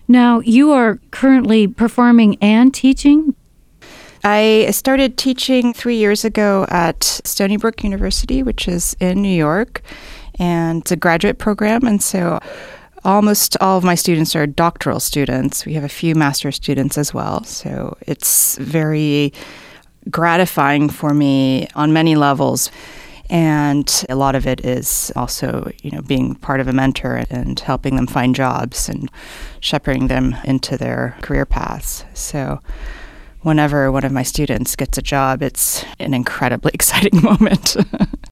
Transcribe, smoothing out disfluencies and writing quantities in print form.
Now, you are currently performing and teaching? I started teaching 3 years ago at Stony Brook University, which is in New York, and it's a graduate program. And so almost all of my students are doctoral students. We have a few master's students as well. So it's very gratifying for me on many levels. And a lot of it is also, being part of a mentor and helping them find jobs and shepherding them into their career paths. So whenever one of my students gets a job, it's an incredibly exciting moment.